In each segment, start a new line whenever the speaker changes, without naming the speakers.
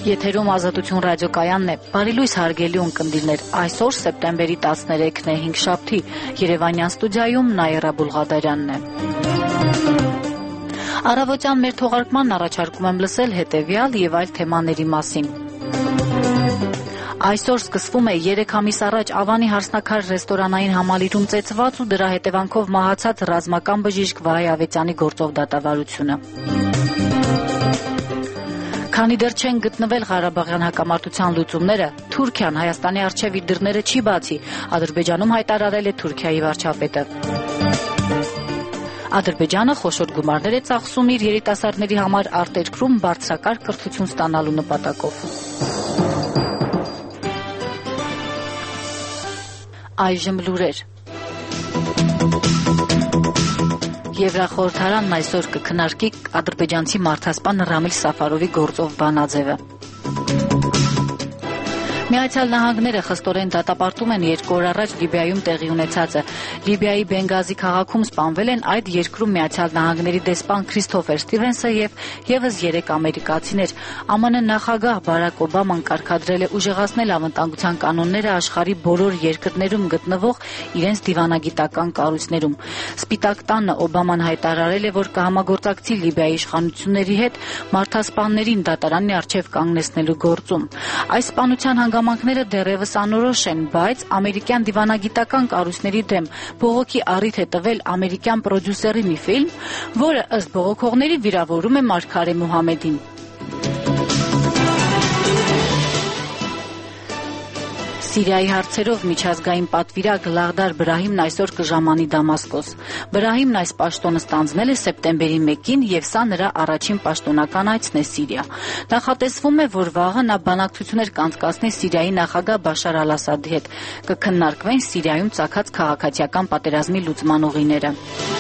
Եթերում Ազատություն ռադիոկայանն է։ Բարի լույս հարգելի ունկնդիրներ։ Այսօր սեպտեմբերի 13-ն է, հինգշաբթի։ Երևանյան ստուդիայում Նաիրա Բուլղադարյանն է։ Առավոտյան մեր թողարկմանն առաջարկում եմ լսել հետևյալ եւ այլ թեմաների մասին։ Այսօր սկսվում է 3 ամիս առաջ Ավանի հարսնաքար ռեստորանային համալիրում ծեծված ու դրա հետևանքով մահացած ռազմական բժիշկ Վահե Ավետյանի գործով դատավարությունը։ Քանի դեռ չեն գտնվել Ղարաբաղյան հակամարտության լուծումները, Թուրքիան Հայաստանի առջև իր դռները չի բացի, Ադրբեջանում հայտարարել է Թուրքիայի վարչապետը։ Ադրբեջանը խոշոր գումարներ է ծախսում իր երիտասարդների համար արտերկրում բարձրակարգ կրթություն ստանալու նպատակով։ Այժմ լուրեր։ Եվրախորհրդարանն այսօր կքննարկի ադրբեջանցի մարդասպան Ռամիլ Սաֆարովի գործով բանաձևը։ Միացյալ Նահանգները խստորեն դատապարտում են 2 օր առաջ Լիբիայում տեղի ունեցածը։ Լիբիայի Բենգազի քաղաքում սպանվել են այդ երկրում Միացյալ Նահանգների դեսպան Քրիստոֆեր Սթիվենսը եւ եւս 3 ամերիկացիներ։ ԱՄՆ նախագահ Բարակ Օբաման կարգադրել է ուժեղացնել անվտանգության կանոնները աշխարհի բոլոր երկրներում գտնվող իրենց դիվանագիտական կառույցներում։ Սպիտակ տանը Օբաման հայտարարել է, որ կհամագործակցի Լիբիայի իշխանությունների հետ մարդասպաններին դատարանի առջև կանգնեցնելու գործում։ Այս սպանության հանգամանքները դեռևս անորոշ են, բայց ամերիկյան դիվանագիտական կառույցների դեմ բողոքի առիթ է տվել ամերիկյան պրոդյուսերի մի ֆիլմ, որը ըստ բողոքողների վիրավորում է Մարգարե Մուհամեդին։ Սիրիայի հարցերով միջազգային պատվիրակ Լաղդար Բրահիմն այսօր կժամանի Դամասկոս։ Բրահիմն այս պաշտոնը ստանձնել է սեպտեմբերի 1-ին եւ սա նրա առաջին պաշտոնական այցն է Սիրիա։ Նախատեսվում է, որ վաղը նա բանակցություններ կանցկացնի Սիրիայի նախագահ Բաշար Ալ-Ասադի հետ։ Կքննարկվեն Սիրիայում ծագած քաղաքացիական պատերազմի լուծման ուղիները։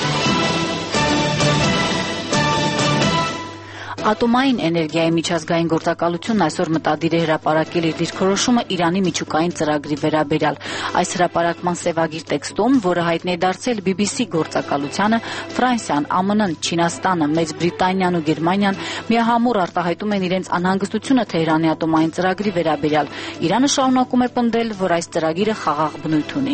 Ատոմային էներգիայի միջազգային գործակալությունն այսօր մտադիր է հրապարակել իր դիրքորոշումը Իրանի միջուկային ծրագրի վերաբերյալ։ Այս հրապարակման սևագիր տեքստում, որը հայտնի է դարձել BBC գործակալությանը, Ֆրանսիան, ԱՄՆ-ն, Չինաստանը, Մեծ Բրիտանիան ու Գերմանիան միահամուռ արտահայտում են իրենց անհանգստությունը Թեհրանի ատոմային ծրագրի վերաբերյալ։ Իրանը շարունակում է պնդել, որ այս ծրագիրը խաղաղ բնույթ ունի։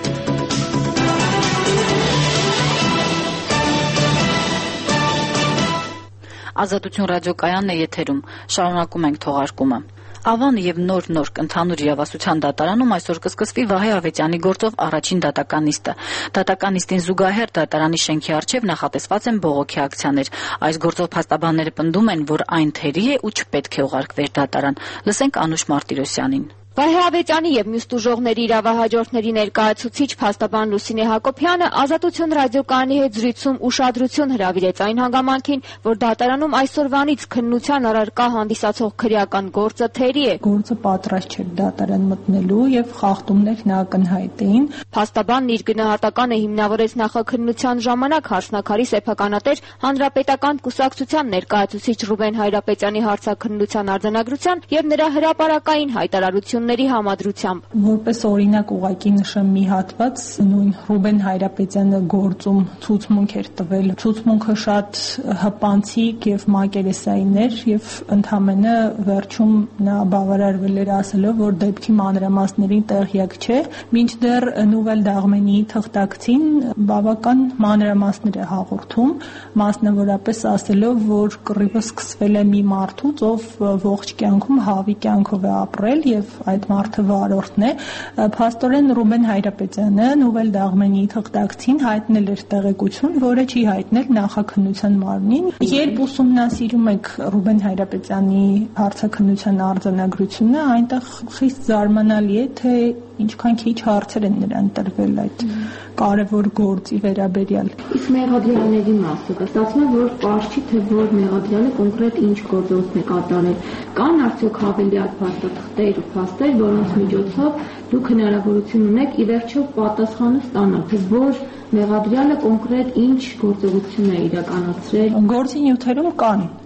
Ազատություն ռադիոկայանն է եթերում։ Շարունակում ենք թողարկումը։ Ավանը եւ նոր ընդհանուր իրավասության դատարանում այսօր կսկսվի Վահե Ավետյանի գործով առաջին դատական նիստը։ Դատական նիստին զուգահեռ դատարանի շենքի առջև նախատեսված են բողոքի ակցիաներ։ Այս գործով փաստաբանները պնդում են, որ այն թերի է ու չպետք է ուղարկվեր դատարան։ Լսենք Անուշ Մարտիրոսյանին։
Վահե Ավետյանի եւ մյուս տուժողների իրավահաջորդների ներկայացուցիչ փաստաբան Լուսինե Հակոբյանը Ազատություն ռադիոկայանի հետ զրույցում ուշադրություն հրավիրեց այն հանգամանքին, որ դատարանում այսօրվանից քննության առարկա հանդիսացող քրեական գործը թերի է։
Գործը պատրաստ չէր դատարան մտնելու եւ խախտումներն ակնհայտ էին։
Փաստաբանն իր գնահատականը հիմնավորեց նախաքննության ժամանակ հարսնաքարի սեփականատեր հանրապետական կուսակցության ներկայացուցիչ Ռուբեն Հայրապետյանի հարցաքննության արձանագրության եւ նրա հրապարակային հայտարարությունների համադրությամբ։
Որպես օրինակ ուղղակի նշեմ մի հատված, նույն Ռուբեն Հայրապետյանը գործում ցուցմունք էր տվել։ Ցուցմունքը շատ հպանցիկ եւ մակերեսային էր եւ ընդհանրապես վերջում նա բավարարվել էր ասելով, որ դեպքի մանրամասներին տեղյակ չէ, մինչդեռ Նուվել Դաղմենի թղթակցին բավական մանրամասներ է հաղորդում, մասնավորապես ասելով, որ կռիվը սկսվել է մի մարդուց, ով ողջ կյանքում հավի կյանքով է ապրել եւ այդ մարդը վարորդն է։ Փաստորեն Ռուբեն Հայրապետյանը Նուվել Դաղմենի թղթակցին հայտնել էր տեղեկություն, որը չի հայտնել նախաքննության մարմնին։ Երբ ուսումնասիրում եք Ռուբեն Հայրապետյանի հարցաքննության արձանագրությունը, այնտեղ խիստ զարմանալի է, թե ինչքան քիչ հարցեր են նրան տրվել այդ կարևոր գործի վերաբերյալ։
Իսկ մեղադրյալների մասը ստացվում է, որ պարզ չի, թե որ մեղադրյալը կոնկրետ ինչ գործողություն է կատարել։ Կան արդյոք հավելյալ փաստաթղթեր ու փաստեր, որոնց միջոցով դուք հնարավորություն ունեք ի վերջո պատասխանը ստանալ, թե որ մեղադրյալը կոնկրետ ինչ գործողություն է իրականացրել։
Գործի նյութերում կան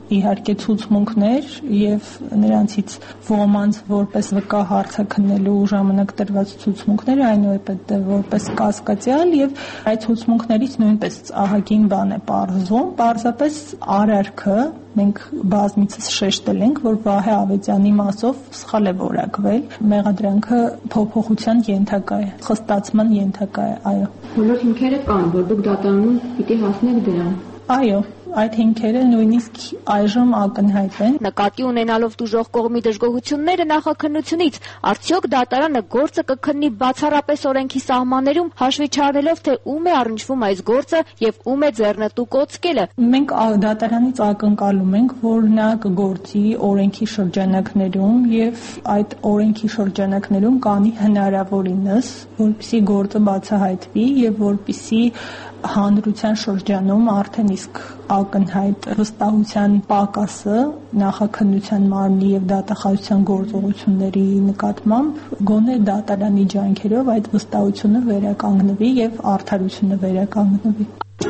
իհարկե ցուցմունքներ եւ նրանցից ոմանց որպես վկա հարցը քննելու ժամանակ տրված ցուցմունքները այնուհետեւ որպես կասկածյալ եւ այդ ցուցմունքներից նույնպես ահագին բան է պարզվում, պարզապես արարքը մենք բազմիցս շեշտել ենք, որ Վահե Ավետյանի մասով սխալ է որակվել, մեղադրանքը փոփոխության ենթակա է, խստացման ենթակա է, այո։
Բոլոր հիմքերը կան, որ դուք դատարանում պիտի հասնեք դրան։
Այո, այդ հիմքերը նույնիսկ այժմ ակնհայտ են։
Նկատի ունենալով տուժող կողմի դժգոհությունները նախաքննությունից, արդյոք դատարանը գործը կքննի բացառապես օրենքի սահմաններում, հաշվի չառնելով, թե ում է առնչվում այս գործը եւ ում է ձեռնտու կոծկելը։
Մենք դատարանից ակնկալում ենք, որ նա կգործի օրենքի շրջանակներում եւ այդ օրենքի շրջանակներում կանի հնարավորինս, որպեսզի գործը բացահայտվի եւ որպեսզի հանրության շրջանում արդեն իսկ ակնհայտ վստահության պակասը նախաքննության մարմնի եւ դատախազության գործողությունների նկատմամբ գոնե դատարանի ջանքերով այդ վստահությունը վերականգնվի եւ արդարությունը վերականգնվի։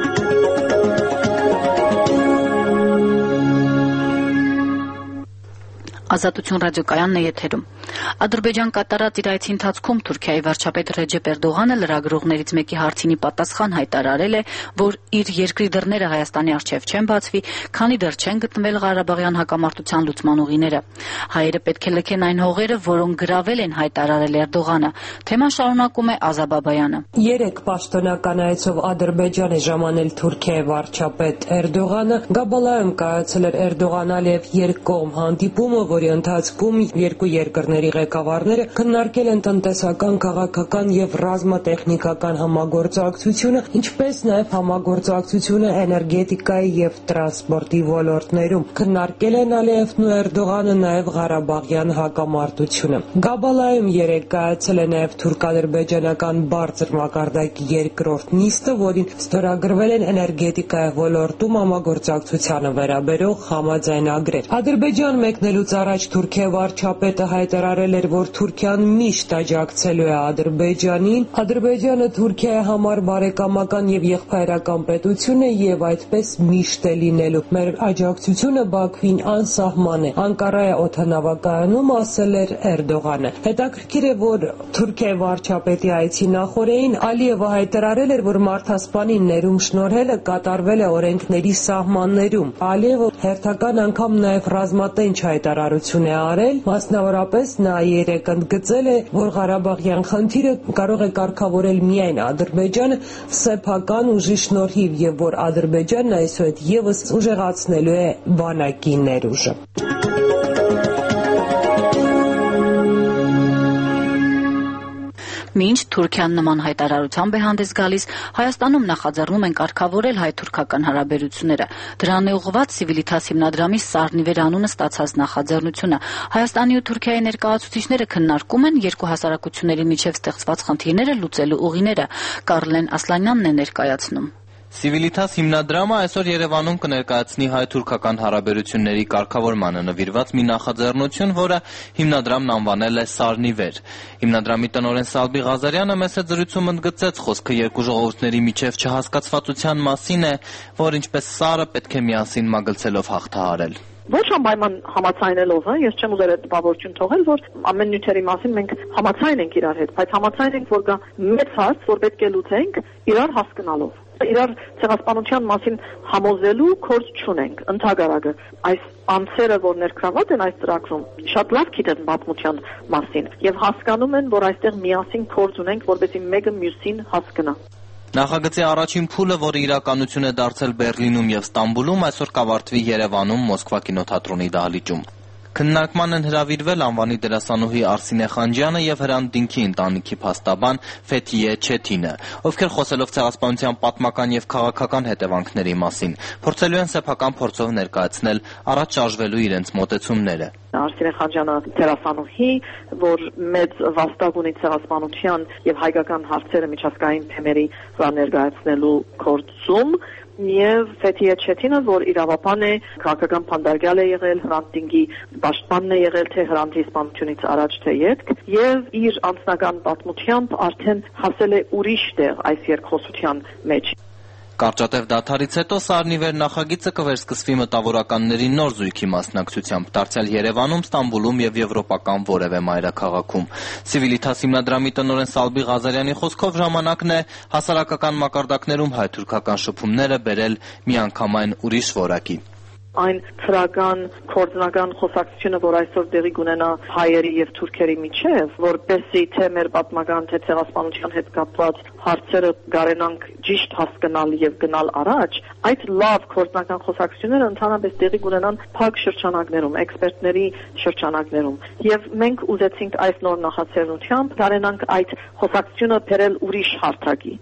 Ազատություն ռադիոկայանն է եթերում։ Ադրբեջան կատարած իր այցի ընթացքում Թուրքիայի վարչապետ Ռեջեփ Էրդողանը լրագրողներից մեկի հարցինի պատասխան հայտարարել է, որ իր երկրի դռները Հայաստանի առջև չեն բացվի, քանի դեռ չեն գտնվել Ղարաբաղյան հակամարտության լուծման ուղիները։ Հայերը պետք է լքեն այն հողերը, որոնք գրավել են, հայտարարել Էրդողանը։ Թեման շարունակում է Ազա Բաբայանը։
Երեք պաշտոնական այցով Ադրբեջան է ժամանել Թուրքիայի վարչապետ Էրդողանը։ Գաբալայում կայացել էր Էրդողան-Ալիև երկկողմ հանդիպումը, որի ընթացքում երկու երկրների ղեկավարները քննարկել են տնտեսական, քաղաքական եւ ռազմատեխնիկական համագործակցությունը, ինչպես նաեւ համագործակցությունը էներգետիկայի եւ տրանսպորտի ոլորտներում։ Քննարկել են Ալիևն ու Էրդողանը նաեւ Ղարաբաղյան հակամարտությունը։ Գաբալայում երեք կայացել է նաեւ թուրք-ադրբեջանական բարձր մակարդակի երկրորդ նիստը, որին ստորագրվել են էներգետիկայի ոլորտում համագործակցությանը վերաբերող համաձայնագրեր։ Ադրբեջան մեկնելուց առաջ Թուրքիայի վարչապետը հայտարարել էր, որ Թուրքիան միշտ աջակցելու է Ադրբեջանին։ Ադրբեջանը Թուրքիայի համար բարեկամական եւ եղբայրական պետություն է եւ այդպես միշտ է լինելու։ Մեր աջակցությունը Բաքվին անսահման է, Անկարայի օդանավակայանում ասել էր Էրդողանը։ Հետաքրքիր է, որ Թուրքիայի վարչապետի այցի նախօրեին Ալիևը հայտարարել էր, որ մարդասպանին ներում շնորհելը կատարվել է օրենքների սահմաններում։ Ալիևը հերթական անգամ նաեւ ռազմատենչ հայտարարություն է արել, մասնավորապես նա երեկ ընդգծել է, որ Ղարաբաղյան խնդիրը կարող է կարգավորել միայն Ադրբեջանը սեփական ուժի շնորհիվ եւ որ Ադրբեջանն այսօր եւս ուժեղացնելու է բանակի ներուժը։
Մինչ Թուրքիան նման հայտարարությամբ է հանդես գալիս, Հայաստանում նախաձեռնում են կարգավորել հայ-թուրքական հարաբերությունները։ Դրան է ուղղված Civitas հիմնադրամի Սառնիվեր անունը ստացած նախաձեռնությունը։ Հայաստանի ու Թուրքիայի ներկայացուցիչները քննարկում են երկու հասարակությունների միջև ստեղծված խնդիրները լուծելու ուղիները։ Կարլեն Ասլանյանն է ներկայացնում։
Civitas հիմնադրամը այսօր Երևանում կներկայացնի հայ-թուրքական հարաբերությունների կարգավորմանը նվիրված մի նախաձեռնություն, որը հիմնադրամն անվանել է Սառնիվեր։ Հիմնադրամի տնօրեն Սալբի Ղազարյանը մեծ զրույցում ընդգծեց, խոսքը երկու ժողովուրդների միջև չհասկացվածության մասին է, որ ինչպես Սարը պետք է միասին մագլցելով հաղթահարել։
Ոչ անպայման համաձայնելով, ես չեմ ուզել այդ տպավորություն թողել, որ ամեն նյութերի մասին մենք համաձայն ենք իրար հետ, բայց համաձայն ենք, որ կա մեծ հարց, որ պետք է լուծենք իրար հասկանալով։ Իրար ցեղասպանության մասին համոզելու գործ չունենք, ընդհանրակը այս անձերը, որ ներգրաված են այս ծրագրում, շատ լավ գիտեն պատմության մասին եւ հասկանում են, որ այստեղ միասին գործ ունենք, որպեսզի մեկը մյուսին հասկանա։
Նախագծի առաջին փուլը, որը իրականություն է դարձել Բեռլինում եւ Ստամբուլում, այսօր կավարտվի Երևանում Մոսկվա կինոթատրոնի դահլիճում։ Քննարկման են հրավիրվել անվանի դերասանուհի Արսինե Խանջյանը եւ Հրանտ Դինքի ընտանիքի փաստաբան Ֆեթիե Չեթինը, ովքեր խոսելով ցեղասպանության պատմական եւ քաղաքական հետևանքների մասին, փորձելու են սեփական փորձով ներկայացնել առաջ շարժվելու իրենց մոտեցումները։
Արսինե Խանջյանը դերասանուհի, որ մեծ վաստակ ունի ցեղասպանության եւ հայկական հարցերը միջազգային թեմերի վրա ներկայացնելու գործում, եւ Ֆեթիե Չեթինը, որ իրավապան է, քաղաքական փանդարգյալ է եղել, Հրանտ Դինքի պաշտպանն է եղել թե Հրանտի սպանությունից առաջ թե ետք, եւ իր անձնական պատմությամբ արդեն հասել է ուրիշ տեղ այս երկխոսության մեջ։
Կարճատև դադարից հետո Սարնի վերնախագիծը կվերսկսվի մտավորականների նոր զույգի մասնակցությամբ, դարձյալ Երևանում, Ստամբուլում եւ եվրոպական որևէ մայրաքաղաքում։ Civitas հիմնադրամի տնօրեն Սալբի Ղազարյանի խոսքով ժամանակն է հասարակական մակարդակներում հայ-թուրքական շփումները բերել միանգամայն ուրիշ որակի։
Այն ծրական կոորդինական խոսակցությունը, որ այսօր տեղի կունենա հայերի եւ թուրքերի միջեւ, որպեսզի թե մեր պատմական թե ցեղասպանության հետ կապված հարցերը կարենանք ճիշտ հասկանալ եւ գնալ առաջ, այդ լավ կոորդինական խոսակցությունները ընդհանրապես տեղի կունենան փակ շրջանակներում, էքսպերտների շրջանակներում։ Եվ մենք ուզեցինք այս նոր նախաձեռնությամբ կարենանք այդ խոսակցությունը բերել ուրիշ հարթակի։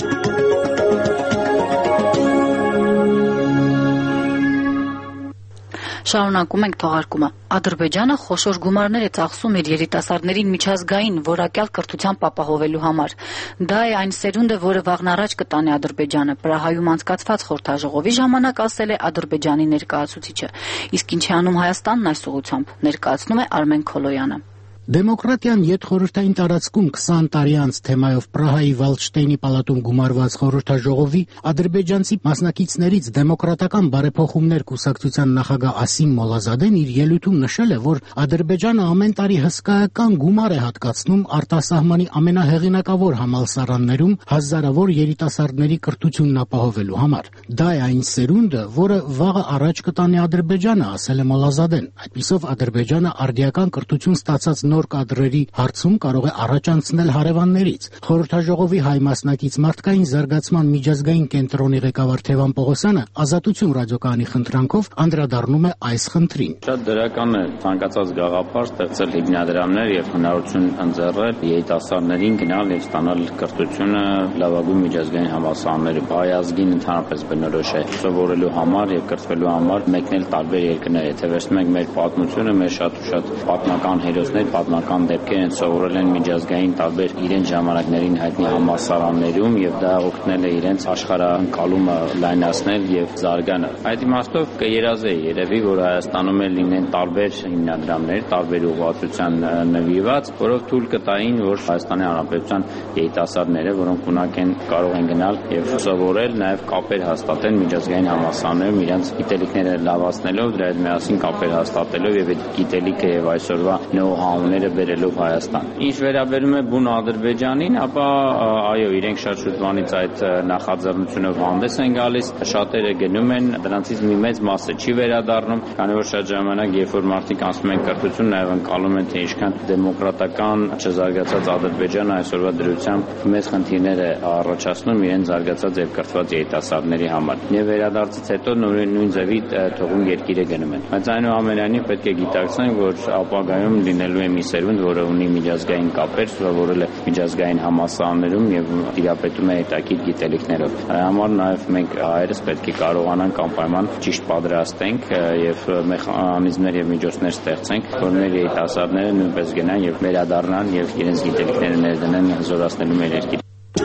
Շարունակում ենք թողարկումը։ Ադրբեջանը խոշոր գումարներ է ծախսում իր երիտասարդներին միջազգային որակյալ կրթությամբ ապահովելու համար։ Դա է այն սերունդը, որը վաղն առաջ կտանի Ադրբեջանը, Պրահայում անցկացված խորհրդաժողովի ժամանակ ասել է Ադրբեջանի ներկայացուցիչը։ Իսկ ինչ է անում Հայաստանն այս ուղղությամբ, ներկայացնում է Արմեն Քոլոյանը։
Դեմոկրատիան յետխորհրդային տարածքում 20 տարի անց թեմայով Պրահայի Վալդշտեյնի պալատում գումարված խորհրդաժողովի ադրբեջանցի մասնակիցներից դեմոկրատական բարեփոխումներ կուսակցության նախագահ Ասիմ Մոլազադեն իր ելույթում նշել է, որ Ադրբեջանը ամեն տարի հսկայական գումար է հատկացնում արտասահմանի ամենահեղինակավոր համալսարաններում հազարավոր երիտասարդների կրթությունն ապահովելու համար։ Դա է այն սերունդը, որը վաղը առաջ կտանի Ադրբեջանը, ասել է Մոլազադեն։ Այդպիսով Ադրբեջանը արդիական կրթություն ստացած նոր կադրերի հարցում կարող է առաջ անցնել հարևաններից։ Խորհրդաժողովի հայ մասնակից մարդկային զարգացման միջազգային կենտրոնի ղեկավար Թևան Պողոսյանը Ազատություն ռադիոկայանի խնդրանքով անդրադառնում է այս խնդրին։
Շատ դրական է ցանկացած գաղափար ստեղծել հիմնադրամներ եւ հնարավորություն ընձեռել երիտասարդներին գնալ եւ ստանալ կրթությունը լավագույն միջազգային համալսարաններում։ Հայ ազգին ընդհանրապես բնորոշ է սովորելու համար եւ կրթվելու համար մեկնել տարբեր երկրներ։ Եթե վերցնում ենք մեր պատմությունը, մեր շատ ու շատ պատմական հերոսներ, պատմական դեպքեր են սովորել են միջազգային տարբեր իրենց ժամանակներին հայտնի համալսարաններում եւ դա օգնել է իրենց աշխարհընկալումը լայնացնել եւ զարգանալ։ Այդ իմաստով կերազեի երևի, որ Հայաստանում էլ լինեն տարբեր հիմնադրամներ, տարբեր ուղղվածության նվիրված, որով թույլ կտային, որ Հայաստանի Հանրապետության երիտասարդները, որոնք ունակ են, կարող են գնալ եւ սովորել, նաեւ կապեր հաստատեն միջազգային համալսարաններում իրենց գիտելիքները լավացնելով, դրա հետ միասին կապեր հաստատելով եւ այդ գիտելիքը եւ այսօրվա know-how-ները բերելով Հայաստան։ Ինչ վերաբերում է բուն Ադրբեջանին, ապա այո, իրենք շատ շուտվանից այդ նախաձեռնությունով հանդես են գալիս, շատերը գնում են, դրանցից մի մեծ մասը չի վերադառնում, քանի որ շատ ժամանակ, երբ որ մարդիկ անցնում են կրթություն, նաև ընկալում են, թե ինչքան դեմոկրատական չզարգացած Ադրբեջանը այսօրվա դրությամբ մեծ խնդիրներ է առաջացնում իրեն զարգացած եւ կրթված երիտասարդների համար։ Եվ վերադարձից հետո նույն ձևի թողուն երկիրը գնում են։ Բայց այնուամենայնիվ պետք է գիտակցենք, որ ապագայում լինելու է մի սերունդ, որը ունի միջազգային կապեր, սովորել է միջազգային համալսարաններում եւ տիրապետում է հետաքրքիր գիտելիքներով։ Համար նաեւ մենք հայերս պետք է կարողանանք անպայման ճիշտ պատրաստենք եւ մեխանիզմներ եւ միջոցներ ստեղծենք, որ մեր երիտասարդները նույնպես գնան եւ վերադառնան եւ իրենց գիտելիքները ներդնեն զորացնելու մեր երկիրը։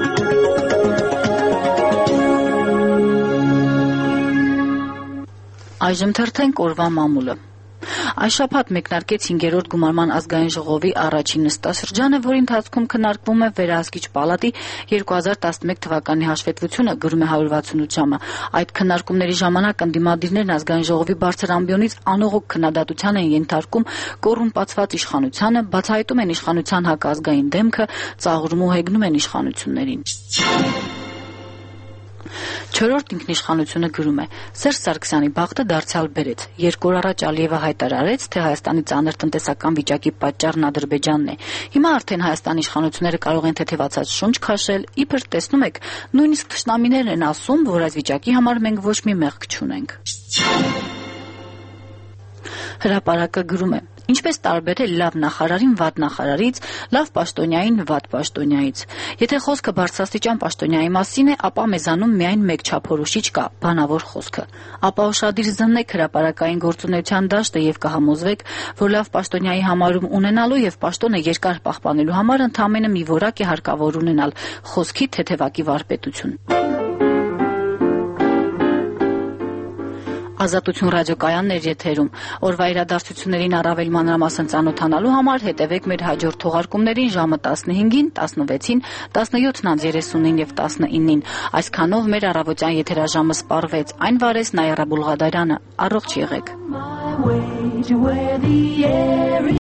Այժմ թերթենք օրվա մամուլը։ Այս շաբաթ մեկնարկեց 5-րդ գումարման ազգային ժողովի առաջին նստաշրջանը, որի ընթացքում քննարկվում է Վերահսկիչ պալատի 2011 թվականի հաշվետվությունը, գրում է 168 ժամը։ Այդ քննարկումների ժամանակ ընդդիմադիրներն ազգային ժողովի բարձր ամբիոնից անողոք քննադատության են ենթարկում կոռումպացված իշխանությանը, բացահայտում են իշխանության հակազգային դեմքը, ծաղրում ու հեգնում են իշխանություններին։ Չորրորդ ինքնիշխանությունը գրում է. Սերժ Սարգսյանի բախտը դարձյալ բերեց։ 2 օր առաջ Ալիևը հայտարարեց, թե Հայաստանի ծանր տնտեսական վիճակի պատճառն Ադրբեջանն է։ Հիմա արդեն Հայաստանի իշխանությունները կարող են թեթևացած շունչ քաշել, իբր տեսնում եք, նույնիսկ թշնամիներն են ասում, որ այս վիճակի համար մենք ոչ մի մեղք չունենք։ Հրապարակը գրում է. Ինչպես տարբերել լավ նախարարին վատ նախարարից, լավ պաշտոնյային վատ պաշտոնյայից։ Եթե խոսքը բարձրաստիճան պաշտոնյայի մասին է, ապա մեզանում միայն մեկ չափորոշիչ կա՝ բանավոր խոսքը։ Ապա ուշադիր զննեք հրապարակային գործունեության դաշտը եւ կհամոզվեք, որ լավ պաշտոնյայի համարում ունենալու եւ պաշտոնը երկար պահպանելու համար ընդամենը մի որակ է հարկավոր ունենալ՝ խոսքի թեթևակի վարպետություն։ Ազատություն ռադիոկայանն էր եթերում։ Օրվա իրադարձություններին առավել մանրամասն ծանոթանալու համար հետևեք մեր հաջորդ թողարկումներին ժամը 15-ին, 16-ին, 17:39-ին եւ 19-ին։ Այսքանով մեր առավոտյան եթերաժամը սպառվեց։ Այն վարեց Նայիրա Բուլղադարյանը։ Առողջ եղեք։